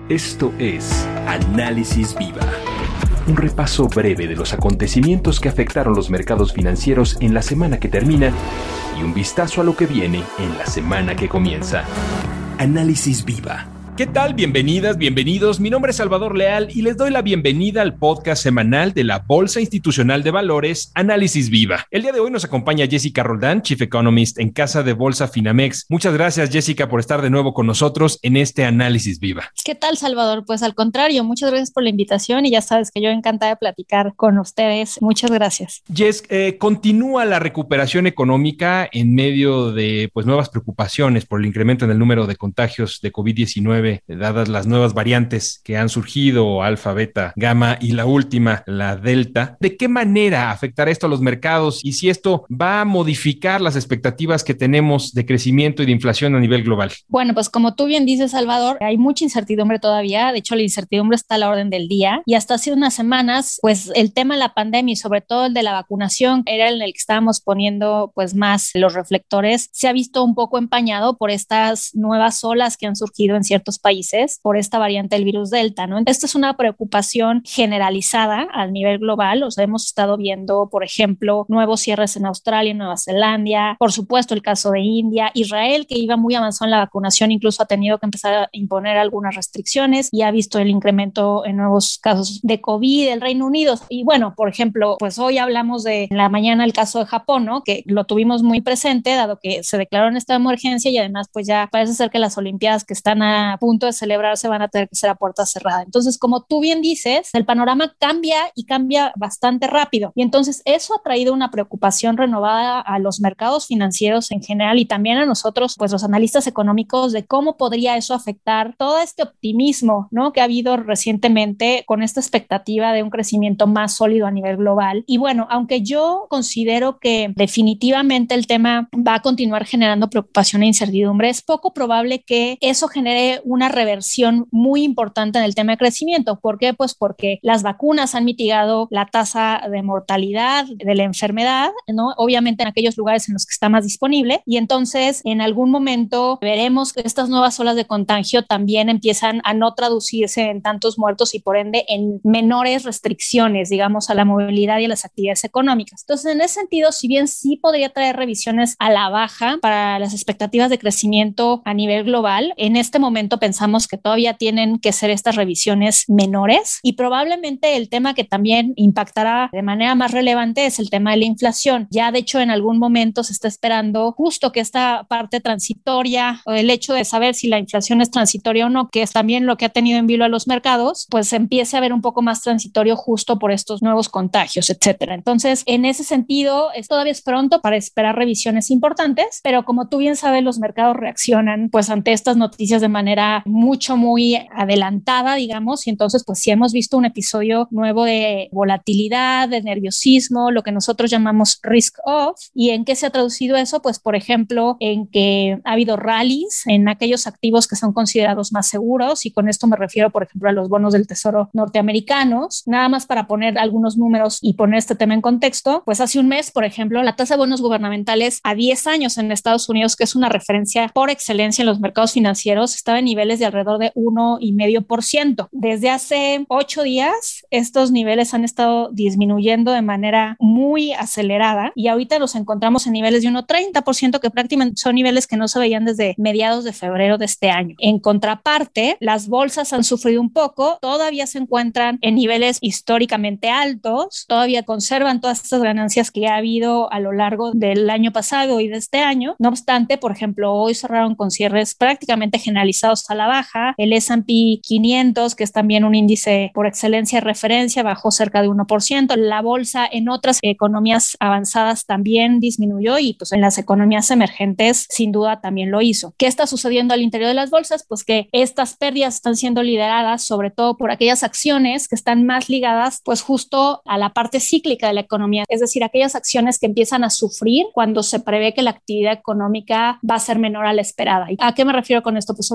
Esto es Análisis Viva, un repaso breve de los acontecimientos que afectaron los mercados financieros en la semana que termina y un vistazo a lo que viene en la semana que comienza. Análisis Viva. ¿Qué tal? Bienvenidas, bienvenidos. Mi nombre es Salvador Leal y les doy la bienvenida al podcast semanal de la Bolsa Institucional de Valores, Análisis Viva. El día de hoy nos acompaña Jessica Roldán, Chief Economist en Casa de Bolsa Finamex. Muchas gracias, Jessica, por estar de nuevo con nosotros en este Análisis Viva. ¿Qué tal, Salvador? Pues al contrario, muchas gracias por la invitación y ya sabes que yo encantada de platicar con ustedes. Muchas gracias. Jess, continúa la recuperación económica en medio de nuevas preocupaciones por el incremento en el número de contagios de COVID-19 dadas las nuevas variantes que han surgido, alfa, beta, gamma y la última, la delta. ¿De qué manera afectará esto a los mercados y si esto va a modificar las expectativas que tenemos de crecimiento y de inflación a nivel global? Bueno, pues como tú bien dices, Salvador, hay mucha incertidumbre todavía. De hecho, la incertidumbre está a la orden del día y hasta hace unas semanas, pues el tema de la pandemia y sobre todo el de la vacunación era en el que estábamos poniendo pues más los reflectores. Se ha visto un poco empañado por estas nuevas olas que han surgido en ciertos países por esta variante del virus Delta, ¿no? Esta es una preocupación generalizada a nivel global. O sea, hemos estado viendo, por ejemplo, nuevos cierres en Australia, Nueva Zelanda, por supuesto el caso de India, Israel, que iba muy avanzado en la vacunación, incluso ha tenido que empezar a imponer algunas restricciones y ha visto el incremento en nuevos casos de COVID, el Reino Unido. Y bueno, por ejemplo, pues hoy hablamos de en la mañana el caso de Japón, ¿no? Que lo tuvimos muy presente, dado que se declaró en esta emergencia y además pues ya parece ser que las Olimpiadas que están a punto de celebrarse van a tener que ser a puerta cerrada. Entonces, como tú bien dices, el panorama cambia y cambia bastante rápido. Y entonces eso ha traído una preocupación renovada a los mercados financieros en general y también a nosotros, pues los analistas económicos, de cómo podría eso afectar todo este optimismo, ¿no? Que ha habido recientemente con esta expectativa de un crecimiento más sólido a nivel global. Y bueno, aunque yo considero que definitivamente el tema va a continuar generando preocupación e incertidumbre, es poco probable que eso genere una reversión muy importante en el tema de crecimiento. ¿Por qué? Pues porque las vacunas han mitigado la tasa de mortalidad de la enfermedad, ¿no? Obviamente en aquellos lugares en los que está más disponible y entonces en algún momento veremos que estas nuevas olas de contagio también empiezan a no traducirse en tantos muertos y por ende en menores restricciones, digamos, a la movilidad y a las actividades económicas. Entonces, en ese sentido, si bien sí podría traer revisiones a la baja para las expectativas de crecimiento a nivel global, en este momento pensamos que todavía tienen que ser estas revisiones menores y probablemente el tema que también impactará de manera más relevante es el tema de la inflación. Ya de hecho en algún momento se está esperando justo que esta parte transitoria o el hecho de saber si la inflación es transitoria o no, que es también lo que ha tenido en vilo a los mercados, pues empiece a ver un poco más transitorio justo por estos nuevos contagios, etcétera. Entonces, en ese sentido, todavía es pronto para esperar revisiones importantes, pero como tú bien sabes, los mercados reaccionan pues ante estas noticias de manera muy adelantada, digamos, y entonces pues sí hemos visto un episodio nuevo de volatilidad, de nerviosismo, lo que nosotros llamamos risk off. ¿Y en qué se ha traducido eso? Pues por ejemplo, en que ha habido rallies en aquellos activos que son considerados más seguros y con esto me refiero por ejemplo a los bonos del tesoro norteamericanos. Nada más para poner algunos números y poner este tema en contexto, pues hace un mes, por ejemplo, la tasa de bonos gubernamentales a 10 años en Estados Unidos, que es una referencia por excelencia en los mercados financieros, estaba en niveles de alrededor de 1,5%. Desde hace 8 días, estos niveles han estado disminuyendo de manera muy acelerada y ahorita los encontramos en niveles de 1,30%, que prácticamente son niveles que no se veían desde mediados de febrero de este año. En contraparte, las bolsas han sufrido un poco, todavía se encuentran en niveles históricamente altos, todavía conservan todas estas ganancias que ha habido a lo largo del año pasado y de este año. No obstante, por ejemplo, hoy cerraron con cierres prácticamente generalizados a la baja. El S&P 500, que es también un índice por excelencia de referencia, bajó cerca de 1%. La bolsa en otras economías avanzadas también disminuyó y pues en las economías emergentes sin duda también lo hizo. ¿Qué está sucediendo al interior de las bolsas? Pues que estas pérdidas están siendo lideradas sobre todo por aquellas acciones que están más ligadas pues justo a la parte cíclica de la economía, es decir, aquellas acciones que empiezan a sufrir cuando se prevé que la actividad económica va a ser menor a la esperada. ¿Y a qué me refiero con esto? Pues sobre todo, por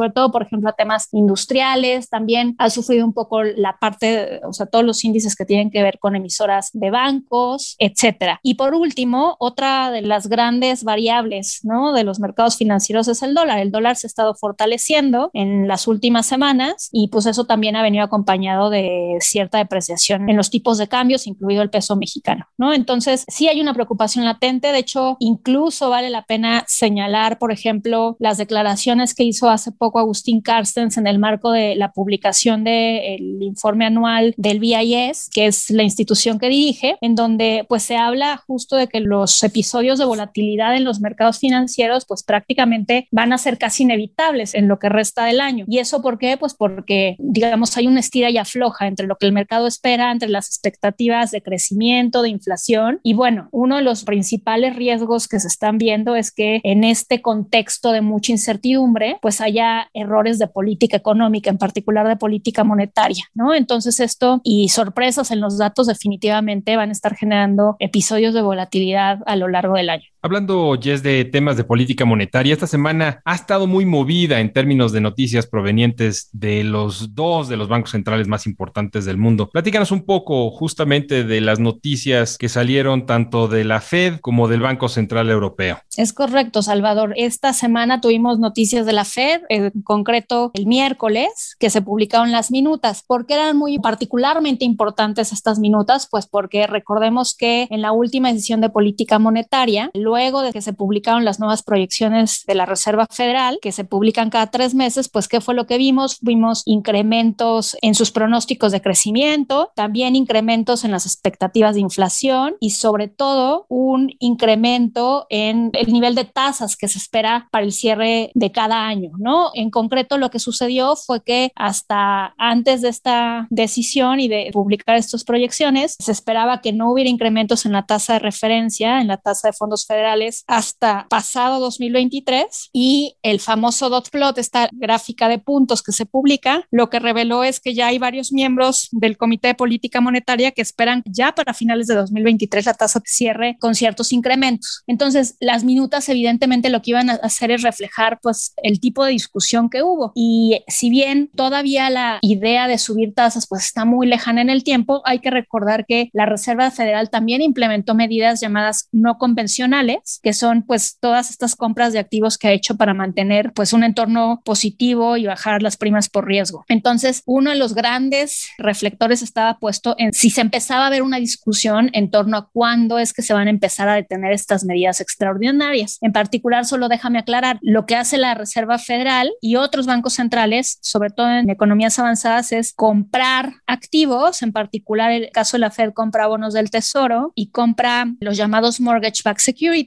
por ejemplo, a temas industriales. También ha sufrido un poco la parte, o sea, todos los índices que tienen que ver con emisoras de bancos, etcétera. Y por último, otra de las grandes variables, ¿no?, de los mercados financieros es el dólar. El dólar se ha estado fortaleciendo en las últimas semanas y pues eso también ha venido acompañado de cierta depreciación en los tipos de cambios, incluido el peso mexicano, ¿no? Entonces, sí hay una preocupación latente. De hecho, incluso vale la pena señalar, por ejemplo, las declaraciones que hizo hace poco Agustín Carstens en el marco de la publicación del informe anual del BIS, que es la institución que dirige, en donde pues se habla justo de que los episodios de volatilidad en los mercados financieros pues prácticamente van a ser casi inevitables en lo que resta del año. ¿Y eso por qué? Pues porque, digamos, hay una estira y afloja entre lo que el mercado espera, entre las expectativas de crecimiento, de inflación. Y bueno, uno de los principales riesgos que se están viendo es que en este contexto de mucha incertidumbre, pues haya errores de política económica, en particular de política monetaria, ¿no? Entonces esto y sorpresas en los datos definitivamente van a estar generando episodios de volatilidad a lo largo del año. Hablando, Jess, de temas de política monetaria, esta semana ha estado muy movida en términos de noticias provenientes de los dos de los bancos centrales más importantes del mundo. Platícanos un poco justamente de las noticias que salieron tanto de la Fed como del Banco Central Europeo. Es correcto, Salvador. Esta semana tuvimos noticias de la Fed, en concreto el miércoles, que se publicaron las minutas. ¿Por qué eran muy particularmente importantes estas minutas? Pues porque recordemos que en la última decisión de política monetaria, luego de que se publicaron las nuevas proyecciones de la Reserva Federal, que se publican cada 3 meses, pues ¿qué fue lo que vimos? Vimos incrementos en sus pronósticos de crecimiento, también incrementos en las expectativas de inflación y sobre todo un incremento en el nivel de tasas que se espera para el cierre de cada año, ¿no? En concreto, lo que sucedió fue que hasta antes de esta decisión y de publicar estas proyecciones, se esperaba que no hubiera incrementos en la tasa de referencia, en la tasa de fondos federales, hasta pasado 2023, y el famoso dot plot, esta gráfica de puntos que se publica, lo que reveló es que ya hay varios miembros del Comité de Política Monetaria que esperan ya para finales de 2023 la tasa de cierre con ciertos incrementos. Entonces, las minutas evidentemente lo que iban a hacer es reflejar pues el tipo de discusión que hubo, y si bien todavía la idea de subir tasas pues está muy lejana en el tiempo, hay que recordar que la Reserva Federal también implementó medidas llamadas no convencionales, que son pues todas estas compras de activos que ha hecho para mantener pues un entorno positivo y bajar las primas por riesgo. Entonces, uno de los grandes reflectores estaba puesto en si se empezaba a ver una discusión en torno a cuándo es que se van a empezar a detener estas medidas extraordinarias. En particular, solo déjame aclarar, lo que hace la Reserva Federal y otros bancos centrales, sobre todo en economías avanzadas, es comprar activos. En particular, el caso de la Fed compra bonos del Tesoro y compra los llamados mortgage-backed securities.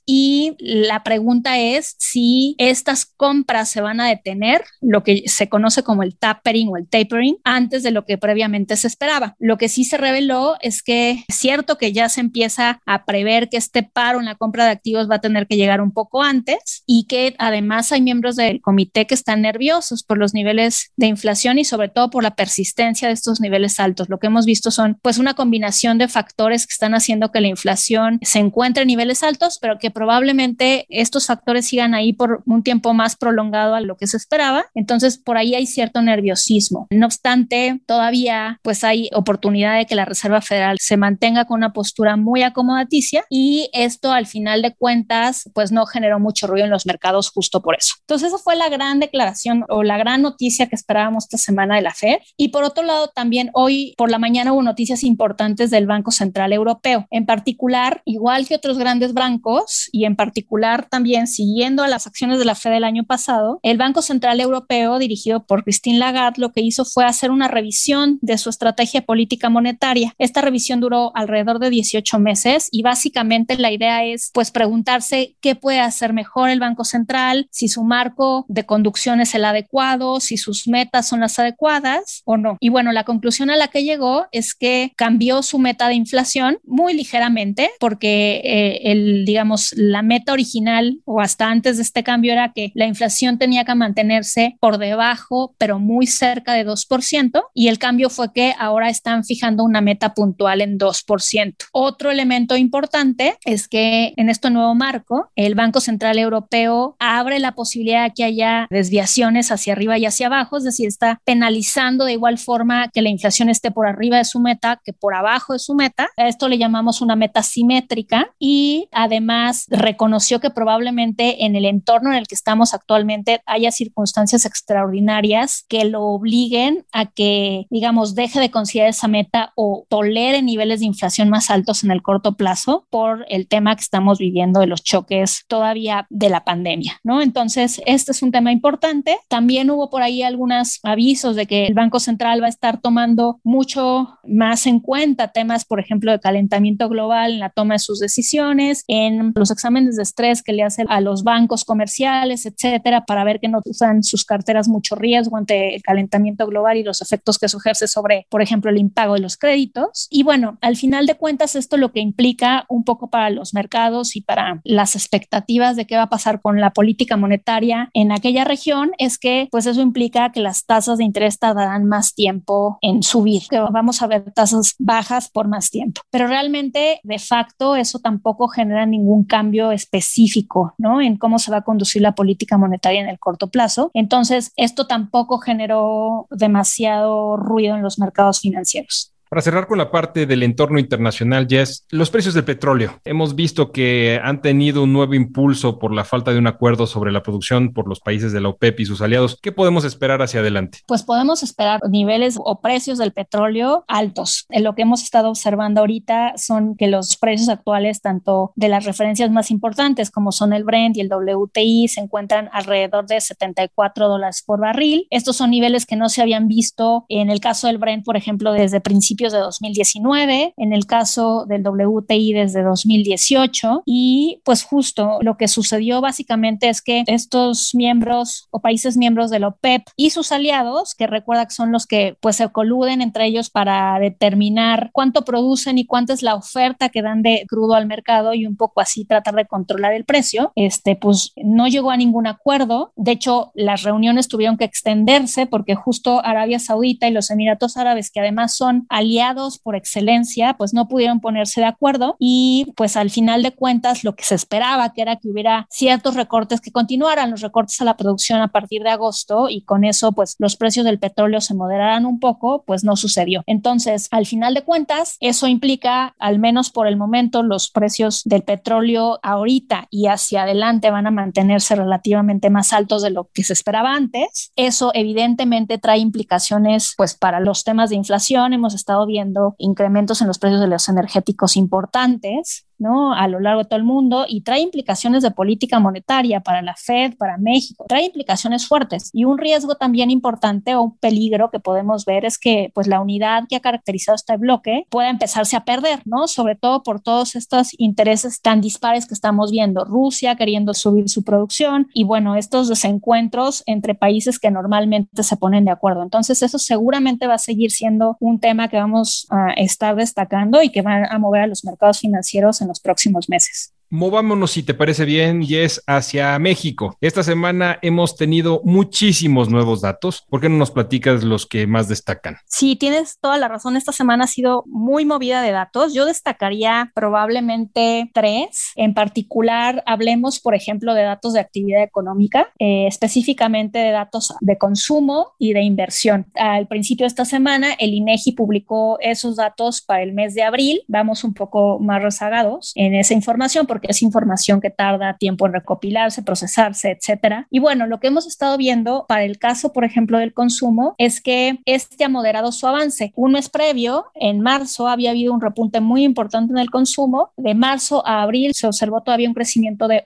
Y la pregunta es si estas compras se van a detener, lo que se conoce como el tapering o el tapering, antes de lo que previamente se esperaba. Lo que sí se reveló es que es cierto que ya se empieza a prever que este paro en la compra de activos va a tener que llegar un poco antes, y que además hay miembros del comité que están nerviosos por los niveles de inflación y sobre todo por la persistencia de estos niveles altos. Lo que hemos visto son pues una combinación de factores que están haciendo que la inflación se encuentre en niveles altos, pero que probablemente estos factores sigan ahí por un tiempo más prolongado a lo que se esperaba. Entonces, por ahí hay cierto nerviosismo. No obstante, todavía pues hay oportunidad de que la Reserva Federal se mantenga con una postura muy acomodaticia, y esto al final de cuentas pues no generó mucho ruido en los mercados justo por eso. Entonces, esa fue la gran declaración o la gran noticia que esperábamos esta semana de la Fed. Y por otro lado, también hoy por la mañana hubo noticias importantes del Banco Central Europeo. En particular, igual que otros grandes bancos, y en particular también siguiendo a las acciones de la Fed del año pasado, el Banco Central Europeo, dirigido por Christine Lagarde, lo que hizo fue hacer una revisión de su estrategia política monetaria. Esta revisión duró alrededor de 18 meses y básicamente la idea es pues preguntarse qué puede hacer mejor el Banco Central, si su marco de conducción es el adecuado, si sus metas son las adecuadas o no. Y bueno, la conclusión a la que llegó es que cambió su meta de inflación muy ligeramente, porque digamos, la meta original o hasta antes de este cambio era que la inflación tenía que mantenerse por debajo, pero muy cerca de 2%, y el cambio fue que ahora están fijando una meta puntual en 2%. Otro elemento importante es que en este nuevo marco, el Banco Central Europeo abre la posibilidad de que haya desviación desviaciones hacia arriba y hacia abajo, es decir, está penalizando de igual forma que la inflación esté por arriba de su meta que por abajo de su meta. A esto le llamamos una meta simétrica, y además reconoció que probablemente en el entorno en el que estamos actualmente haya circunstancias extraordinarias que lo obliguen a que, digamos, deje de considerar esa meta o tolere niveles de inflación más altos en el corto plazo por el tema que estamos viviendo de los choques todavía de la pandemia, ¿no? Entonces, este es un tema importante. También hubo por ahí algunos avisos de que el Banco Central va a estar tomando mucho más en cuenta temas, por ejemplo, de calentamiento global en la toma de sus decisiones, en los exámenes de estrés que le hacen a los bancos comerciales, etcétera, para ver que no usan sus carteras mucho riesgo ante el calentamiento global y los efectos que eso ejerce sobre, por ejemplo, el impago de los créditos. Y bueno, al final de cuentas, esto lo que implica un poco para los mercados y para las expectativas de qué va a pasar con la política monetaria en aquella región es que, pues eso implica que las tasas de interés tardarán más tiempo en subir, que vamos a ver tasas bajas por más tiempo. Pero realmente, de facto, eso tampoco genera ningún cambio específico, ¿no?, en cómo se va a conducir la política monetaria en el corto plazo. Entonces, esto tampoco generó demasiado ruido en los mercados financieros. Para cerrar con la parte del entorno internacional, Jess, los precios del petróleo. Hemos visto que han tenido un nuevo impulso por la falta de un acuerdo sobre la producción por los países de la OPEP y sus aliados. ¿Qué podemos esperar hacia adelante? Pues podemos esperar niveles o precios del petróleo altos. Lo que hemos estado observando ahorita son que los precios actuales, tanto de las referencias más importantes como son el Brent y el WTI, se encuentran alrededor de $74 por barril. Estos son niveles que no se habían visto en el caso del Brent, por ejemplo, desde principios de 2019, en el caso del WTI desde 2018, y pues justo lo que sucedió básicamente es que estos miembros o países miembros de la OPEP y sus aliados, que recuerda que son los que pues se coluden entre ellos para determinar cuánto producen y cuánta es la oferta que dan de crudo al mercado y un poco así tratar de controlar el precio, pues no llegó a ningún acuerdo. De hecho, las reuniones tuvieron que extenderse porque justo Arabia Saudita y los Emiratos Árabes, que además son aliados por excelencia, pues no pudieron ponerse de acuerdo, y pues al final de cuentas lo que se esperaba, que era que hubiera ciertos recortes, que continuaran los recortes a la producción a partir de agosto, y con eso pues los precios del petróleo se moderaran un poco, pues no sucedió. Entonces, al final de cuentas, eso implica, al menos por el momento, los precios del petróleo ahorita y hacia adelante van a mantenerse relativamente más altos de lo que se esperaba antes. Eso evidentemente trae implicaciones pues para los temas de inflación. Hemos estado viendo incrementos en los precios de los energéticos importantes, ¿no?, a lo largo de todo el mundo, y trae implicaciones de política monetaria para la Fed, para México, trae implicaciones fuertes. Y un riesgo también importante o un peligro que podemos ver es que pues la unidad que ha caracterizado este bloque pueda empezarse a perder, ¿no?, sobre todo por todos estos intereses tan dispares que estamos viendo. Rusia queriendo subir su producción y bueno, estos desencuentros entre países que normalmente se ponen de acuerdo. Entonces eso seguramente va a seguir siendo un tema que vamos a estar destacando y que va a mover a los mercados financieros en los próximos meses. Movámonos, si te parece bien, Jess, hacia México. Esta semana hemos tenido muchísimos nuevos datos. ¿Por qué no nos platicas los que más destacan? Sí, tienes toda la razón. Esta semana ha sido muy movida de datos. Yo destacaría probablemente 3. En particular, hablemos, por ejemplo, de datos de actividad económica, específicamente de datos de consumo y de inversión. Al principio de esta semana, el INEGI publicó esos datos para el mes de abril. Vamos un poco más rezagados en esa información porque es información que tarda tiempo en recopilarse, procesarse, etcétera. Y bueno, lo que hemos estado viendo para el caso, por ejemplo, del consumo, es que ha moderado su avance. Un mes previo, en marzo, había habido un repunte muy importante en el consumo. De marzo a abril se observó todavía un crecimiento de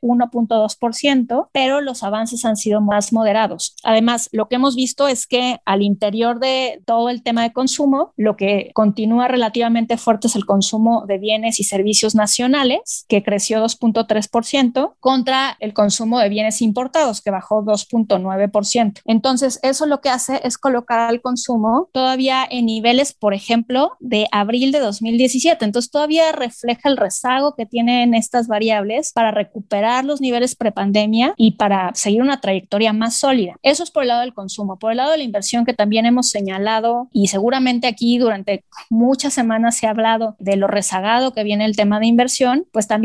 1.2%, pero los avances han sido más moderados. Además, lo que hemos visto es que al interior de todo el tema de consumo, lo que continúa relativamente fuerte es el consumo de bienes y servicios nacionales, que creció 2.3%, contra el consumo de bienes importados, que bajó 2.9%. Entonces, eso lo que hace es colocar al consumo todavía en niveles, por ejemplo, de abril de 2017. Entonces, todavía refleja el rezago que tienen estas variables para recuperar los niveles prepandemia y para seguir una trayectoria más sólida. Eso es por el lado del consumo. Por el lado de la inversión, que también hemos señalado, y seguramente aquí durante muchas semanas se ha hablado de lo rezagado que viene el tema de inversión, pues también aquí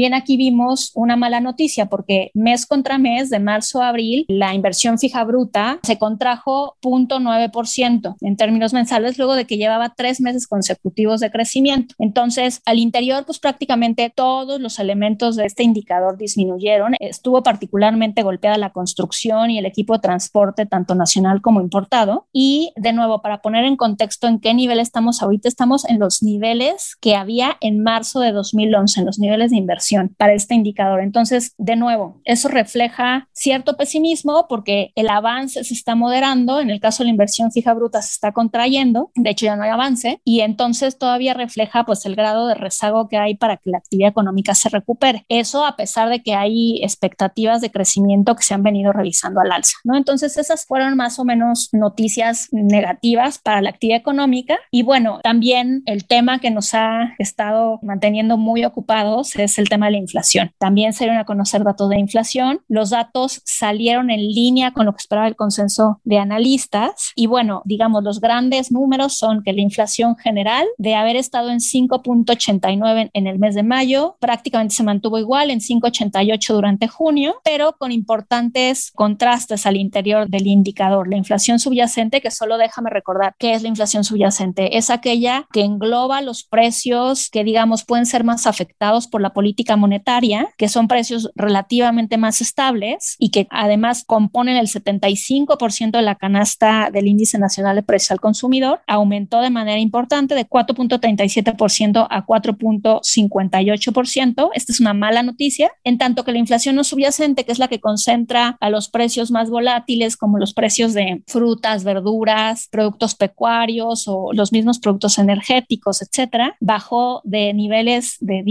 recibimos una mala noticia porque mes contra mes, de marzo a abril, la inversión fija bruta se contrajo 0.9% en términos mensuales luego de que llevaba 3 meses consecutivos de crecimiento. Entonces, al interior, pues prácticamente todos los elementos de este indicador disminuyeron. Estuvo particularmente golpeada la construcción y el equipo de transporte, tanto nacional como importado. Y de nuevo, para poner en contexto en qué nivel estamos ahorita, estamos en los niveles que había en marzo de 2011, en los niveles de inversión para este indicador. Entonces, de nuevo, eso refleja cierto pesimismo porque el avance se está moderando. En el caso de la inversión fija bruta se está contrayendo, de hecho ya no hay avance, y entonces todavía refleja pues el grado de rezago que hay para que la actividad económica se recupere. Eso a pesar de que hay expectativas de crecimiento que se han venido revisando al alza, ¿no? Entonces esas fueron más o menos noticias negativas para la actividad económica. Y bueno, también el tema que nos ha estado manteniendo muy ocupados es el tema de la inflación. También se dieron a conocer datos de inflación. Los datos salieron en línea con lo que esperaba el consenso de analistas. Y bueno, digamos, los grandes números son que la inflación general, de haber estado en 5.89 en el mes de mayo, prácticamente se mantuvo igual en 5.88 durante junio, pero con importantes contrastes al interior del indicador. La inflación subyacente, que solo déjame recordar qué es la inflación subyacente, es aquella que engloba los precios que, digamos, pueden ser más afectados por la política monetaria, que son precios relativamente más estables y que además componen el 75% de la canasta del índice nacional de precios al consumidor. Aumentó de manera importante de 4.37% a 4.58%. Esta es una mala noticia, en tanto que la inflación no subyacente, que es la que concentra a los precios más volátiles, como los precios de frutas, verduras, productos pecuarios o los mismos productos energéticos, etcétera, bajó de niveles de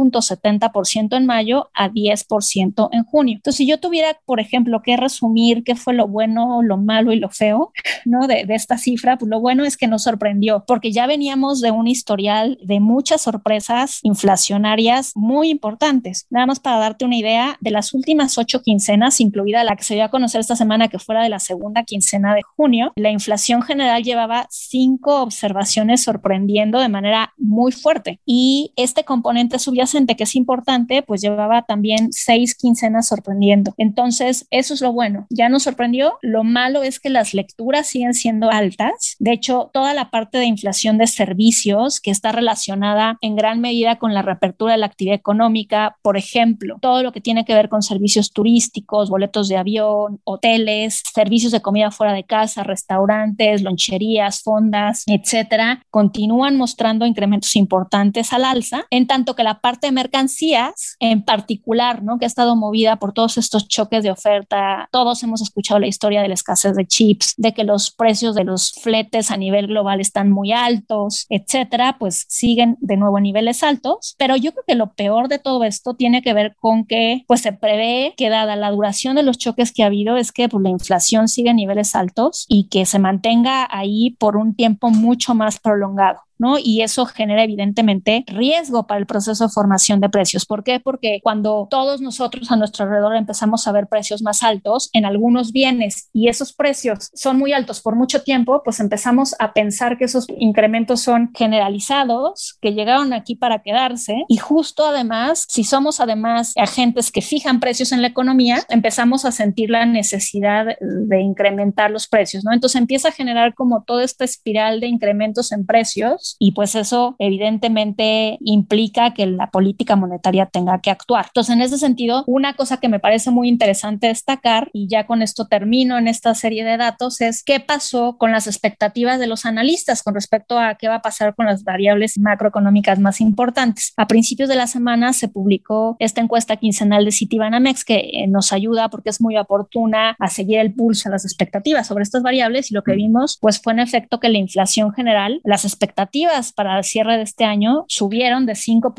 10.70% en mayo a 10% en junio. Entonces, si yo tuviera, por ejemplo, que resumir qué fue lo bueno, lo malo y lo feo, ¿no? de esta cifra, pues lo bueno es que nos sorprendió, porque ya veníamos de un historial de muchas sorpresas inflacionarias muy importantes. Nada más para darte una idea, de las últimas 8 quincenas, incluida la que se dio a conocer esta semana, que fuera de la segunda quincena de junio, la inflación general llevaba 5 observaciones sorprendiendo de manera muy fuerte. Y este componente subyacente, que es importante, pues llevaba también 6 quincenas sorprendiendo. Entonces, eso es lo bueno. Ya nos sorprendió. Lo malo es que las lecturas siguen siendo altas. De hecho, toda la parte de inflación de servicios, que está relacionada en gran medida con la reapertura de la actividad económica, por ejemplo, todo lo que tiene que ver con servicios turísticos, boletos de avión, hoteles, servicios de comida fuera de casa, restaurantes, loncherías, fondas, etcétera, continúan mostrando incrementos importantes al alza, en tanto que la parte de mercancías, en particular, ¿no? que ha estado movida por todos estos choques de oferta. Todos hemos escuchado la historia de la escasez de chips, de que los precios de los fletes a nivel global están muy altos, etcétera, pues siguen de nuevo a niveles altos. Pero yo creo que lo peor de todo esto tiene que ver con que pues se prevé que, dada la duración de los choques que ha habido, es que pues, la inflación sigue a niveles altos y que se mantenga ahí por un tiempo mucho más prolongado, ¿no? Y eso genera evidentemente riesgo para el proceso de formación de precios. ¿Por qué? Porque cuando todos nosotros a nuestro alrededor empezamos a ver precios más altos en algunos bienes y esos precios son muy altos por mucho tiempo, pues empezamos a pensar que esos incrementos son generalizados, que llegaron aquí para quedarse. Y justo además, si somos además agentes que fijan precios en la economía, empezamos a sentir la necesidad de incrementar los precios, ¿no? Entonces empieza a generar como toda esta espiral de incrementos en precios, y pues eso evidentemente implica que la política monetaria tenga que actuar. Entonces, en ese sentido, una cosa que me parece muy interesante destacar, y ya con esto termino en esta serie de datos, es qué pasó con las expectativas de los analistas con respecto a qué va a pasar con las variables macroeconómicas más importantes. A principios de la semana se publicó esta encuesta quincenal de Citibanamex que nos ayuda porque es muy oportuna a seguir el pulso a las expectativas sobre estas variables, y lo que vimos pues fue en efecto que la inflación general, las expectativas para el cierre de este año subieron de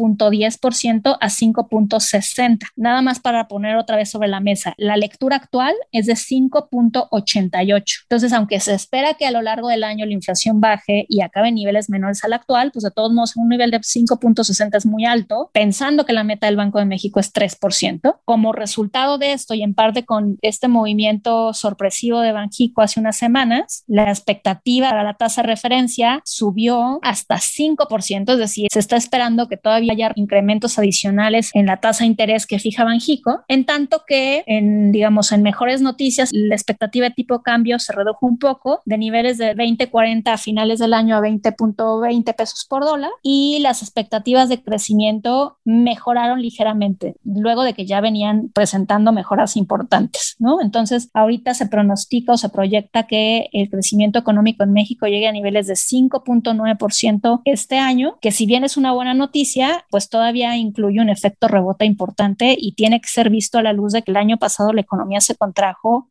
5.10% a 5.60%. Nada más para poner otra vez sobre la mesa, la lectura actual es de 5.88%. Entonces, aunque se espera que a lo largo del año la inflación baje y acabe en niveles menores al actual, pues de todos modos un nivel de 5.60 es muy alto, pensando que la meta del Banco de México es 3%. Como resultado de esto, y en parte con este movimiento sorpresivo de Banxico hace unas semanas, la expectativa para la tasa de referencia subió hasta 5%, es decir, se está esperando que todavía haya incrementos adicionales en la tasa de interés que fija Banxico, en tanto que en mejores noticias, la expectativa de tipo de cambio se redujo un poco de niveles de 20.40 a finales del año a 20.20 pesos por dólar, y las expectativas de crecimiento mejoraron ligeramente luego de que ya venían presentando mejoras importantes, ¿no? Entonces, ahorita se pronostica o se proyecta que el crecimiento económico en México llegue a niveles de 5.9% este año, que si bien es una buena noticia, pues todavía incluye un efecto rebote importante y tiene que ser visto a la luz de que el año pasado la economía se contrajo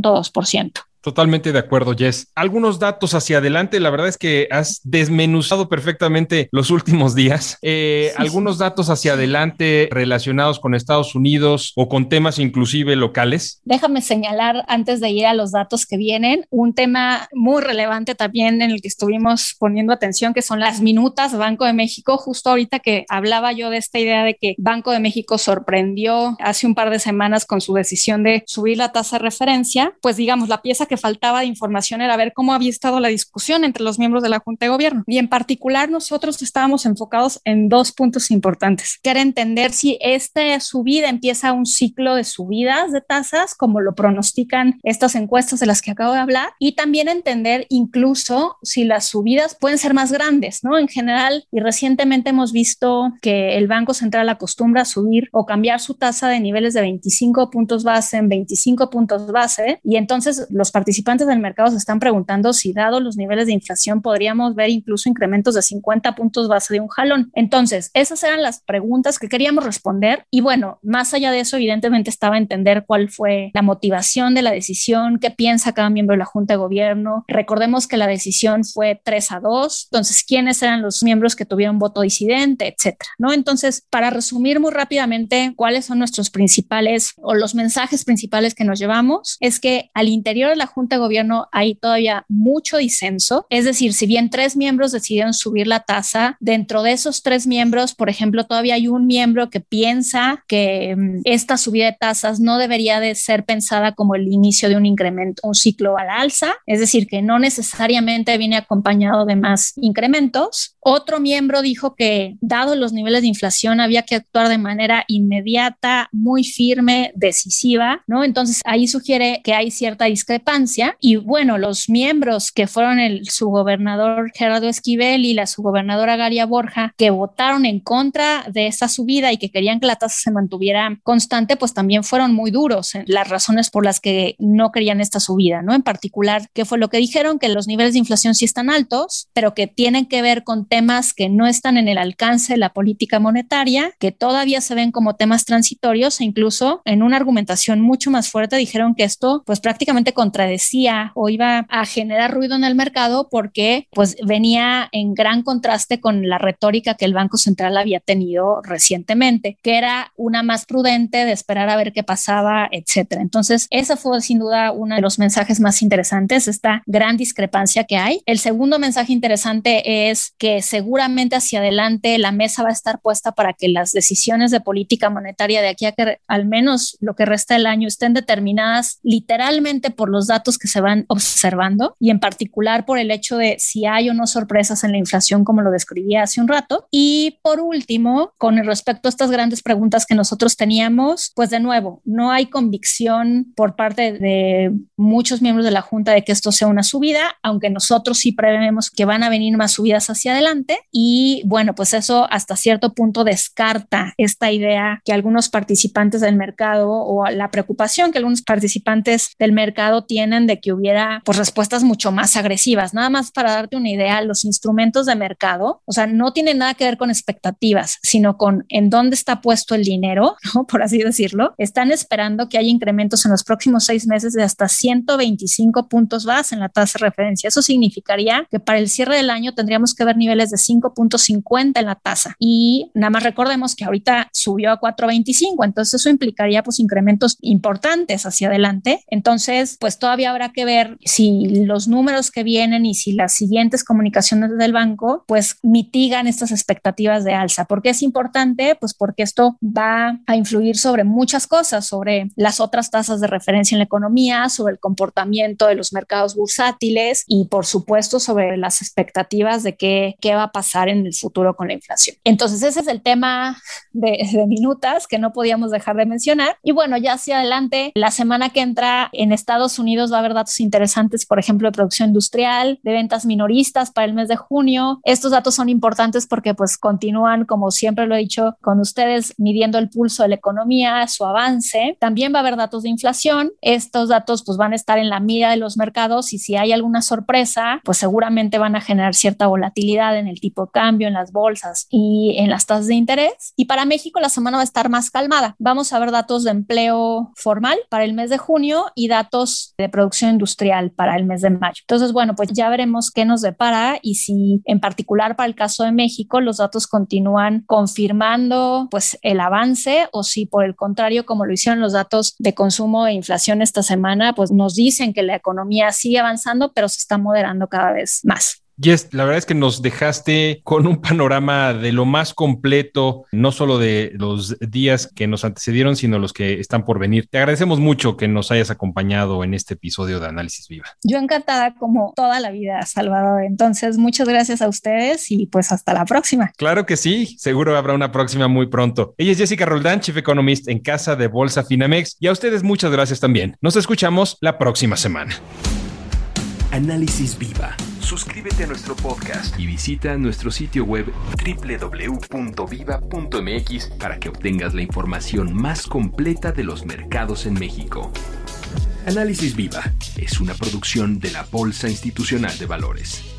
8.2%. Totalmente de acuerdo, Jess. Algunos datos hacia adelante, la verdad es que has desmenuzado perfectamente los últimos días. Algunos datos hacia adelante relacionados con Estados Unidos o con temas inclusive locales. Déjame señalar, antes de ir a los datos que vienen, un tema muy relevante también en el que estuvimos poniendo atención, que son las minutas Banco de México. Justo ahorita que hablaba yo de esta idea de que Banco de México sorprendió hace un par de semanas con su decisión de subir la tasa de referencia, pues digamos, la pieza que faltaba de información era ver cómo había estado la discusión entre los miembros de la Junta de Gobierno. Y en particular nosotros estábamos enfocados en dos puntos importantes, que era entender si esta subida empieza un ciclo de subidas de tasas, como lo pronostican estas encuestas de las que acabo de hablar, y también entender incluso si las subidas pueden ser más grandes, ¿no? En general, y recientemente hemos visto que el Banco Central acostumbra a subir o cambiar su tasa de niveles de 25 puntos base en 25 puntos base, y entonces los participantes del mercado se están preguntando si, dado los niveles de inflación, podríamos ver incluso incrementos de 50 puntos base de un jalón. Entonces, esas eran las preguntas que queríamos responder, y bueno, más allá de eso, evidentemente estaba entender cuál fue la motivación de la decisión, qué piensa cada miembro de la Junta de Gobierno. Recordemos que la decisión fue 3-2, entonces, quiénes eran los miembros que tuvieron voto disidente, etcétera, ¿no? Entonces, para resumir muy rápidamente cuáles son nuestros principales o los mensajes principales que nos llevamos, es que al interior de la Junta de Gobierno hay todavía mucho disenso, es decir, si bien 3 miembros decidieron subir la tasa, dentro de esos 3 miembros, por ejemplo, todavía hay un miembro que piensa que esta subida de tasas no debería de ser pensada como el inicio de un incremento, un ciclo al alza, es decir, que no necesariamente viene acompañado de más incrementos. Otro miembro dijo que, dado los niveles de inflación, había que actuar de manera inmediata, muy firme, decisiva, ¿no? Entonces, ahí sugiere que hay cierta discrepancia. Y bueno, los miembros que fueron el subgobernador Gerardo Esquivel y la subgobernadora Garia Borja, que votaron en contra de esta subida y que querían que la tasa se mantuviera constante, pues también fueron muy duros en las razones por las que no querían esta subida, ¿no? En particular, ¿qué fue lo que dijeron? Que los niveles de inflación sí están altos, pero que tienen que ver con temas que no están en el alcance de la política monetaria, que todavía se ven como temas transitorios, e incluso en una argumentación mucho más fuerte dijeron que esto pues prácticamente contradecía o iba a generar ruido en el mercado, porque pues venía en gran contraste con la retórica que el Banco Central había tenido recientemente, que era una más prudente de esperar a ver qué pasaba, etcétera. Entonces, esa fue sin duda uno de los mensajes más interesantes, esta gran discrepancia que hay. El segundo mensaje interesante es que seguramente hacia adelante la mesa va a estar puesta para que las decisiones de política monetaria de aquí a que al menos lo que resta del año estén determinadas literalmente por los datos que se van observando, y en particular por el hecho de si hay o no sorpresas en la inflación, como lo describía hace un rato. Y por último, con respecto a estas grandes preguntas que nosotros teníamos, pues de nuevo, no hay convicción por parte de muchos miembros de la Junta de que esto sea una subida, aunque nosotros sí prevemos que van a venir más subidas hacia adelante. Y bueno, pues eso hasta cierto punto descarta esta idea que algunos participantes del mercado, o la preocupación que algunos participantes del mercado tienen de que hubiera pues respuestas mucho más agresivas. Nada más para darte una idea, los instrumentos de mercado, o sea, no tienen nada que ver con expectativas, sino con en dónde está puesto el dinero, ¿no? Por así decirlo. Están esperando que haya incrementos en los próximos 6 meses de hasta 125 puntos base en la tasa de referencia. Eso significaría que para el cierre del año tendríamos que ver niveles de 5.50 en la tasa. Y nada más recordemos que ahorita subió a 4.25, entonces eso implicaría pues incrementos importantes hacia adelante. Entonces, pues todavía todavía habrá que ver si los números que vienen y si las siguientes comunicaciones del banco pues mitigan estas expectativas de alza. ¿Por qué es importante? Pues porque esto va a influir sobre muchas cosas, sobre las otras tasas de referencia en la economía, sobre el comportamiento de los mercados bursátiles y por supuesto sobre las expectativas de qué va a pasar en el futuro con la inflación. Entonces ese es el tema de minutas que no podíamos dejar de mencionar. Y bueno, ya hacia adelante, la semana que entra en Estados Unidos va a haber datos interesantes, por ejemplo, de producción industrial, de ventas minoristas para el mes de junio. Estos datos son importantes porque pues continúan, como siempre lo he dicho con ustedes, midiendo el pulso de la economía, su avance. También va a haber datos de inflación. Estos datos pues van a estar en la mira de los mercados y si hay alguna sorpresa, pues seguramente van a generar cierta volatilidad en el tipo de cambio, en las bolsas y en las tasas de interés. Y para México la semana va a estar más calmada. Vamos a ver datos de empleo formal para el mes de junio y datos de producción industrial para el mes de mayo. Entonces, bueno, pues ya veremos qué nos depara y si en particular para el caso de México los datos continúan confirmando pues el avance o si por el contrario, como lo hicieron los datos de consumo e inflación esta semana, pues nos dicen que la economía sigue avanzando, pero se está moderando cada vez más. Jess, la verdad es que nos dejaste con un panorama de lo más completo, no solo de los días que nos antecedieron, sino los que están por venir. Te agradecemos mucho que nos hayas acompañado en este episodio de Análisis Viva. Yo encantada como toda la vida, Salvador. Entonces, muchas gracias a ustedes y pues hasta la próxima. Claro que sí, seguro habrá una próxima muy pronto. Ella es Jessica Roldán, Chief Economist en Casa de Bolsa Finamex, y a ustedes muchas gracias también. Nos escuchamos la próxima semana. Análisis Viva. Suscríbete a nuestro podcast y visita nuestro sitio web www.viva.mx para que obtengas la información más completa de los mercados en México. Análisis Viva es una producción de la Bolsa Institucional de Valores.